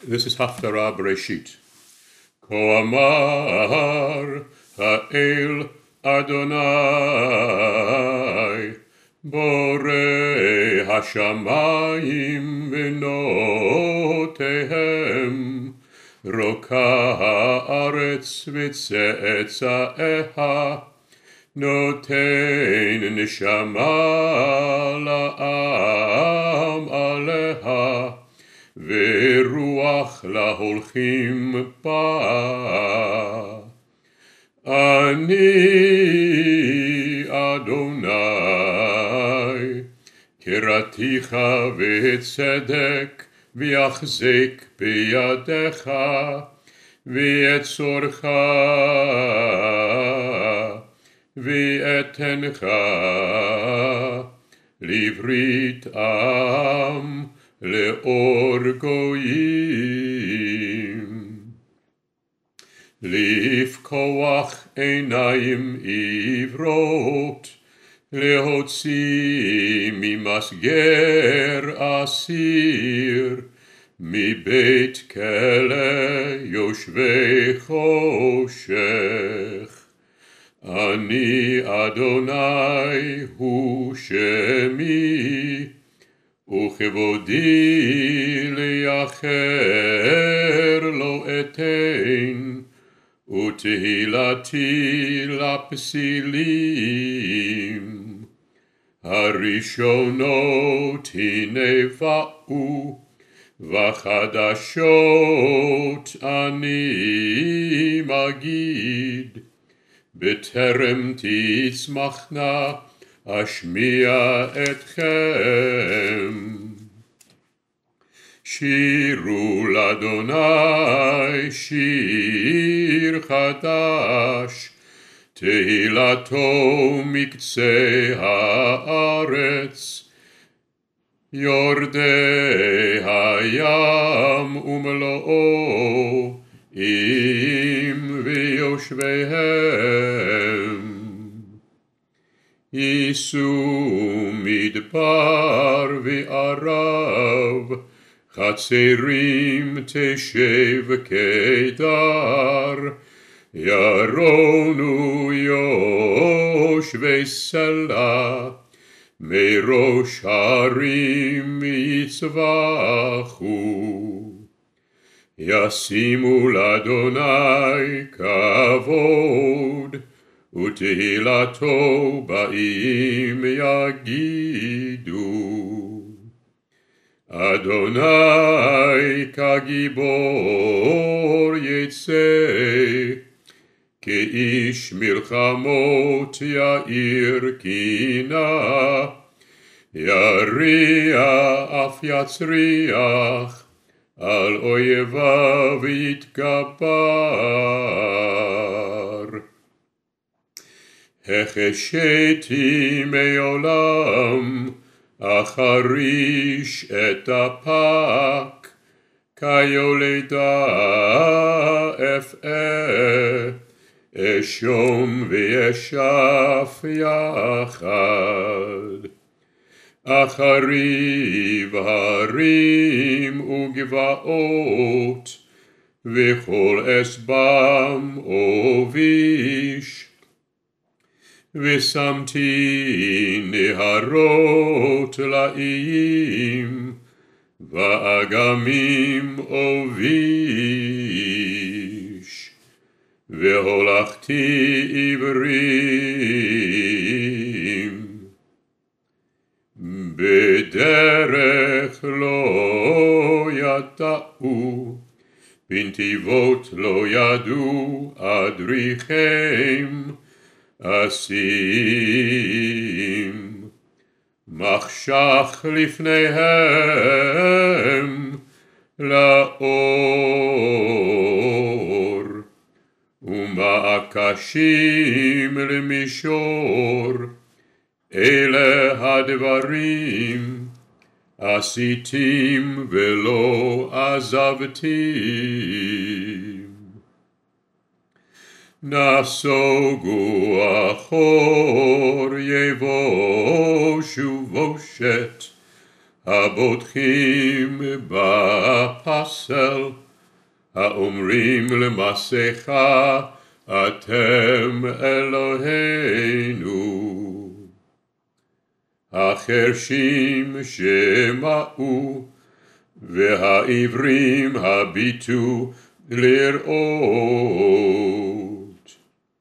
This is Haftarah Bereshit. Ko amar ha'el Adonai borei hashamayim v'notehem roka ha'aretz v'tze'etza'eha noten neshama la'am aleha ורוח להולכים בה. אני אדוני, קראתיך וצדק, ויחזק בידך, ויצורך, ויתנך, לברית עם, לאור גויים, לפקוח עיניים עיוורות, להוציא ממסגר אסיר, מבית כלא יושבי חושך. אני אדוני הוא שמי, וכבודי ליחר לא אתן, ותהילתי לפסילים. הראשונות הנה באו, וחדשות אני מגיד, בטרם תצמחנה אשמיע אתכם. שירו לאדוני שיר חדש, תהילתו מקצה הארץ, יורדי הים ומלואו עם ויושביהם. יישאו מדבר וערב, חצרים תשב קדר, ירונו יושבי סלע, מראש הרים יצבחו. ישימו לאדוני כבוד, ותהילתו באים יגידו. אדוני כגיבור יצא, כאיש מלחמות יאיר קינה, יריע אף יצריח, על אויביו יתגבר. החשיתי מעולם, אחריש את הפק, כיולדה אפעה, אשום וישף יחד. אחריב הרים וגבעות, וכל אסבם אוביש, ושמתי נהרות לאיים, ואגמים אוביש, והולכתי עברים, בדרך לא ידעו, בנתיבות לא ידעו אדריכם, אשים מחשך לפניהם לאור, ומעקשים למישור. אלה הדברים עשיתים ולא עזבתים. נסוגו אחור יבושו בושת, הבוטחים בפסל, האומרים למעשיך, אתם אלוהינו. החרשים שמעו, והעברים הביטו לראות.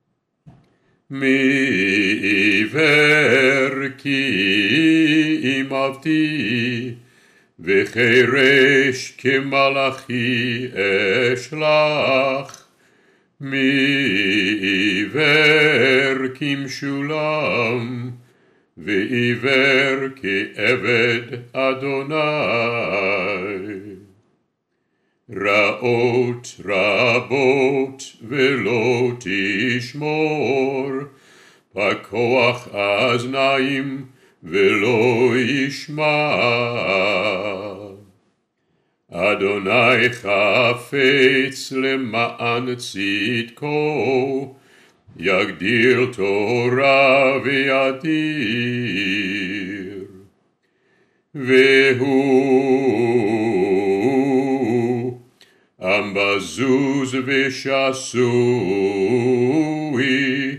מי עיוור כי עמבתי, וחירש כמלאכי אשלח. מי עיוור כמשולם, ועיוור כעבד אדוני. רעות רבות ולא תשמור, פקוח אזניים ולא ישמע. אדוני חפץ למען צדקו, יגדיר תורה וידיר. והוא עם בזוז ושסוי,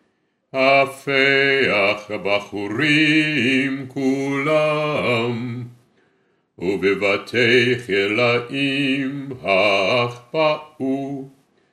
הפך בחורים כולם, ובבתי חלאים החפאו.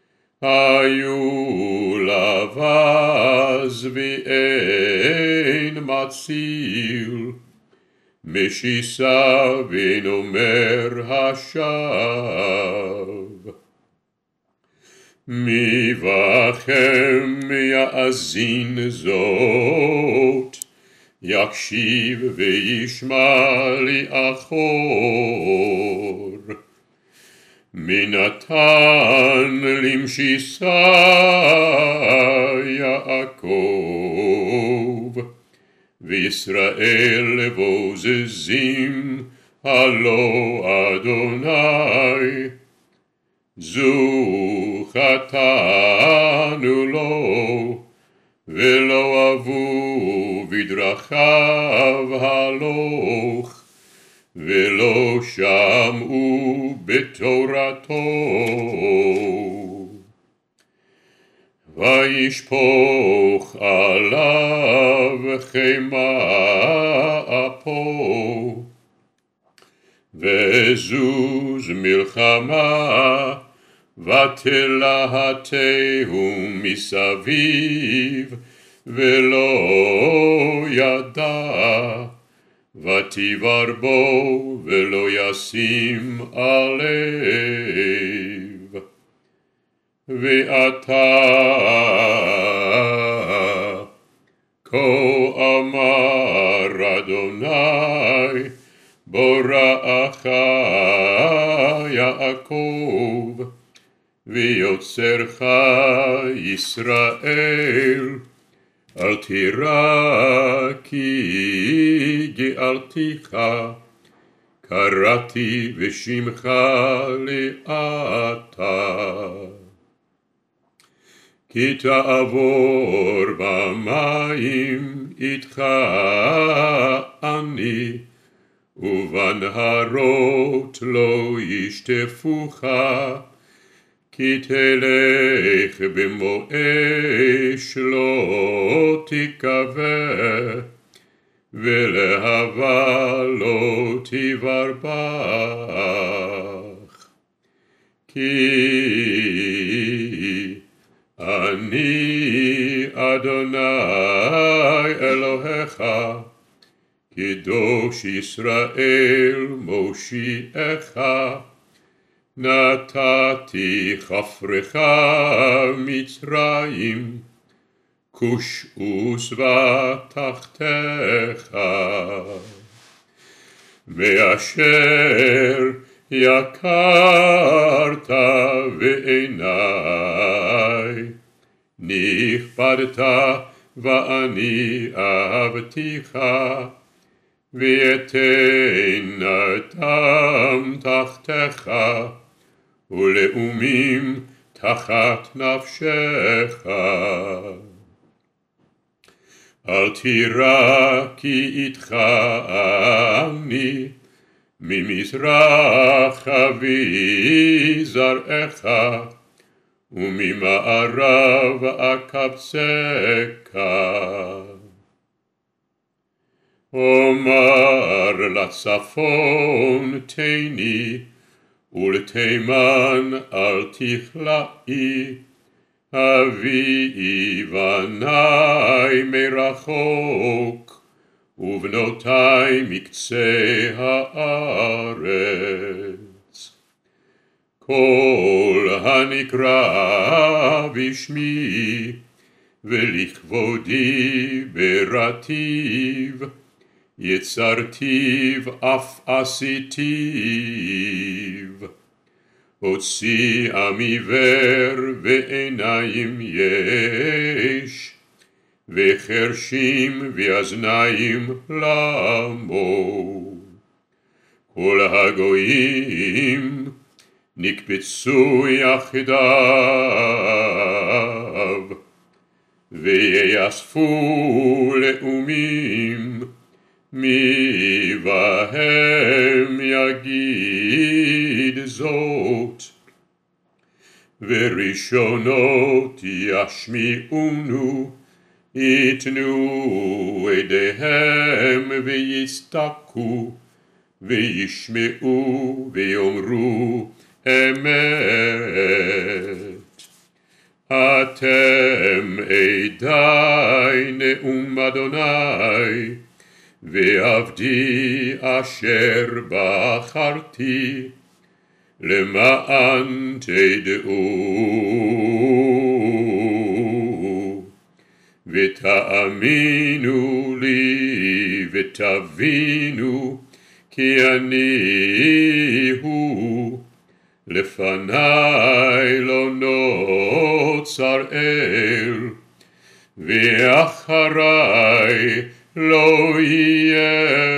היו לבז ואין מציל, משיסה ונאמר השב. מי בכם יאזין זאת, יקשיב וישמע לי אחור. מי נתן למשיסה יעקב, וישראל בוזזים הלא אדוני. זו חטאנו לו, ולא אבו בדרכיו הלוך, ולא שמעו בתורתו. וישפוך עליו חמה אפו, וזוז מלחמה, ותלהטהו מסביב, ולא ידע. ותיבר בו ולא ישים עליו. ואתה כה אמר אדוני, בוראך יעקב, ויוצרך ישראל. אל תירא כי גאלתיך, קראתי בשמך לאתה. כי תעבור במים איתך אני, ובנהרות לא ישטפוך. כי תלך במו אש לא תכבה, ולהבה לא תברבך. כי אני אדוני אלוהיך, קדוש ישראל מושיעך. נתתי כפרך מצרים, כוש ושבע תחתיך. מאשר יקרת בעיניי, נכבדת ואני אהבתיך. ויתן אדם תחתיך, ולאומים תחת נפשך. אל תירא כי איתך אני, ממזרח אביא זרעך, וממערב אקבצך. אומר לצפון תני, ולתימן אל תכלאי, אביאי בני מרחוק, ובנותי מקצה הארץ. כל הנקרא בשמי, ולכבודי ברטיב, יצרתיו אף עשיתיו. הוציא עם עיוור ועיניים יש, וחרשים ואזניים למו. כל הגויים נקבצו יחדיו, ויאספו לאומים, מי בהם יגיד זאת. וראשונות ישמיעונו, יתנו עדיהם ויסתכו, וישמעו ויאמרו אמת. אתם עדי נאום אדוני, ועבדי אשר בחרתי, למען תדעו, ותאמינו לי ותבינו, כי אני הוא, לפני לא נוצר אל, ואחרי לא יהיה